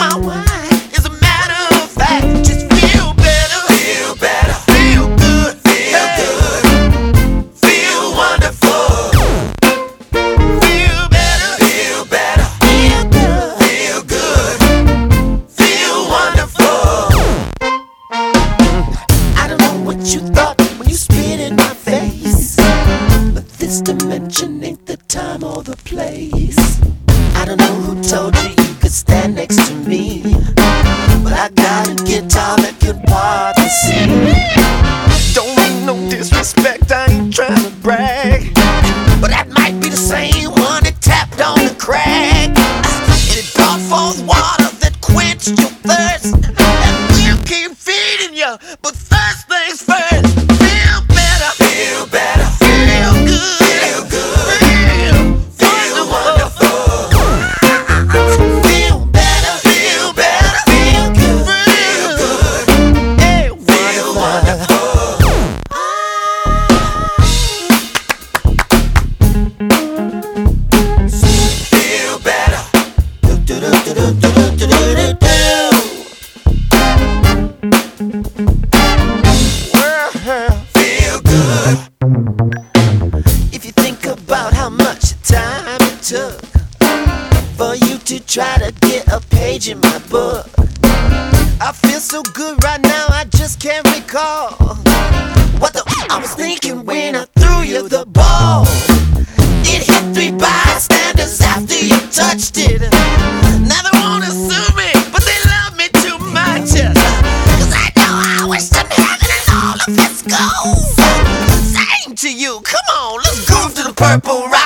why. As a matter of fact, just feel better. Feel better. Feel good. Feel good. Feel wonderful. Feel better. Feel better. Feel good. Feel good. Feel wonderful. I don't know what you thought when you spit in my face, but this dimension ain't the time or the place. I don't know who told you you could stand next to me, but I got a guitar that can part the sea. Don't mean no disrespect, I ain't trying to brag, but that might be the same one that tapped on the crack, and it brought forth water that quenched your thirst, and we'll keep feeding you, but first things first. Feel better. Feel better. Feel good. Feel good. Feel wonderful. Feel better. Feel better. Feel good. Feel good. Feel wonderful. Feel better. Feel good. If you think about how much time it took for you to try to get a page in my book, I feel so good right now, I just can't recall what the I was thinking when I threw you the ball. It hit 3 bystanders after you touched it. Now they wanna sue me, but they love me too much, 'cause I know I wish them heaven and all of its gold. Same to you, come on, let's groove to the Purple Rain.